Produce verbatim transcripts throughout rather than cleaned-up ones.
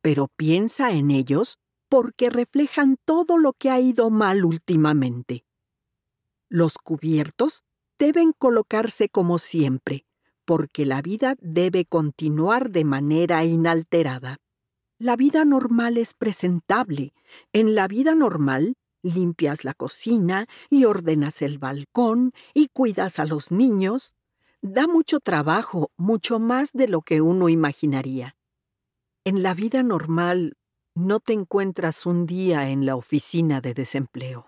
pero piensa en ellos porque reflejan todo lo que ha ido mal últimamente. Los cubiertos deben colocarse como siempre, porque la vida debe continuar de manera inalterada. La vida normal es presentable. En la vida normal, limpias la cocina y ordenas el balcón y cuidas a los niños. Da mucho trabajo, mucho más de lo que uno imaginaría. En la vida normal, no te encuentras un día en la oficina de desempleo.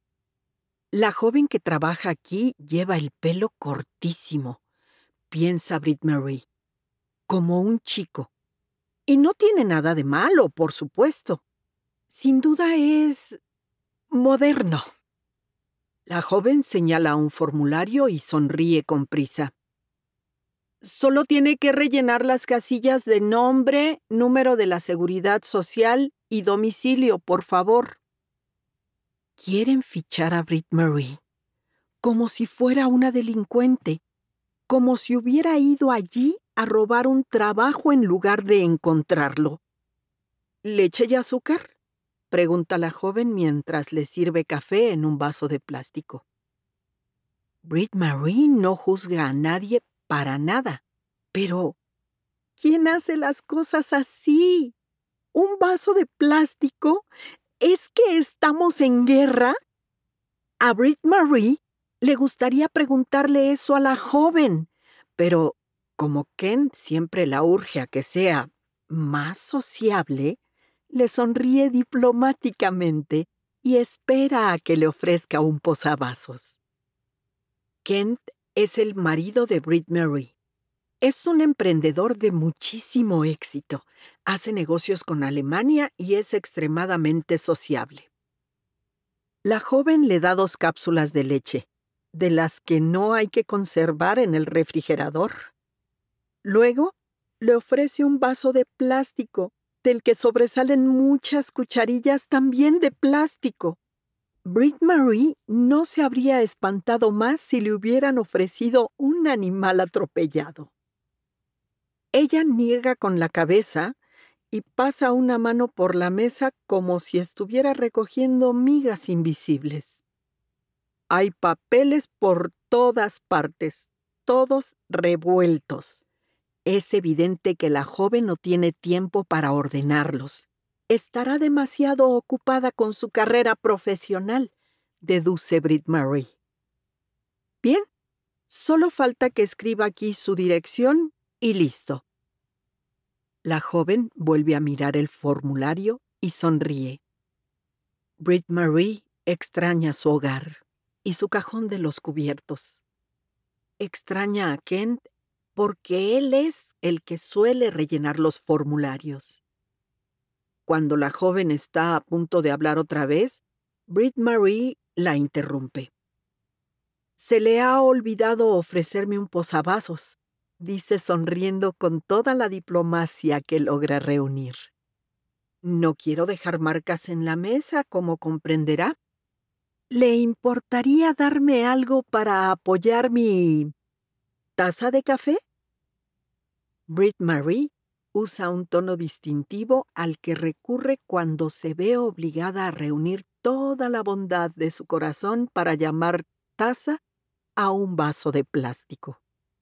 La joven que trabaja aquí lleva el pelo cortísimo, piensa Brit Marie, como un chico. Y no tiene nada de malo, por supuesto. Sin duda es moderno. La joven señala un formulario y sonríe con prisa. Solo tiene que rellenar las casillas de nombre, número de la seguridad social y domicilio, por favor. Quieren fichar a Brit Marie, como si fuera una delincuente, como si hubiera ido allí a robar un trabajo en lugar de encontrarlo. ¿Leche y azúcar?, pregunta la joven mientras le sirve café en un vaso de plástico. Brit Marie no juzga a nadie para nada, pero ¿quién hace las cosas así? ¿Un vaso de plástico? ¿Es que estamos en guerra? A Brit Marie le gustaría preguntarle eso a la joven, pero como Ken siempre la urge a que sea más sociable, le sonríe diplomáticamente y espera a que le ofrezca un posavasos. Kent es el marido de Brit Marie. Es un emprendedor de muchísimo éxito. Hace negocios con Alemania y es extremadamente sociable. La joven le da dos cápsulas de leche, de las que no hay que conservar en el refrigerador. Luego, le ofrece un vaso de plástico, del que sobresalen muchas cucharillas también de plástico. Brit Marie no se habría espantado más si le hubieran ofrecido un animal atropellado. Ella niega con la cabeza y pasa una mano por la mesa como si estuviera recogiendo migas invisibles. Hay papeles por todas partes, todos revueltos. Es evidente que la joven no tiene tiempo para ordenarlos. Estará demasiado ocupada con su carrera profesional, deduce Brit Marie. Bien, solo falta que escriba aquí su dirección y listo. La joven vuelve a mirar el formulario y sonríe. Brit Marie extraña su hogar y su cajón de los cubiertos. Extraña a Kent porque él es el que suele rellenar los formularios. Cuando la joven está a punto de hablar otra vez, Brit Marie la interrumpe. «Se le ha olvidado ofrecerme un posavasos», dice sonriendo con toda la diplomacia que logra reunir. «No quiero dejar marcas en la mesa, como comprenderá. ¿Le importaría darme algo para apoyar mi taza de café?» Brit Marie usa un tono distintivo al que recurre cuando se ve obligada a reunir toda la bondad de su corazón para llamar taza a un vaso de plástico.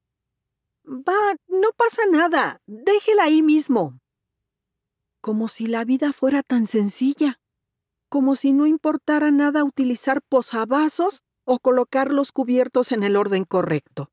«Va, no pasa nada. Déjela ahí mismo». Como si la vida fuera tan sencilla. Como si no importara nada utilizar posavasos o colocar los cubiertos en el orden correcto.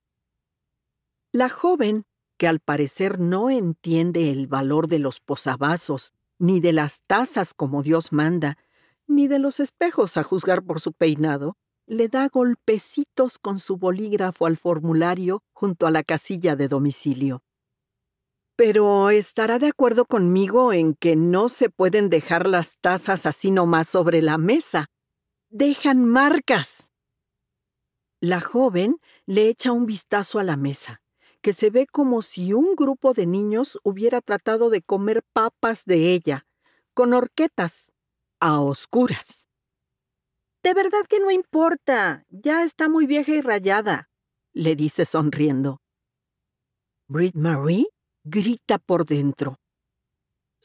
La joven, que al parecer no entiende el valor de los posavasos, ni de las tazas como Dios manda, ni de los espejos a juzgar por su peinado, le da golpecitos con su bolígrafo al formulario junto a la casilla de domicilio. Pero estará de acuerdo conmigo en que no se pueden dejar las tazas así nomás sobre la mesa. ¡Dejan marcas! La joven le echa un vistazo a la mesa, que se ve como si un grupo de niños hubiera tratado de comer papas de ella, con horquetas, a oscuras. «De verdad que no importa, ya está muy vieja y rayada», le dice sonriendo. Brit Marie grita por dentro.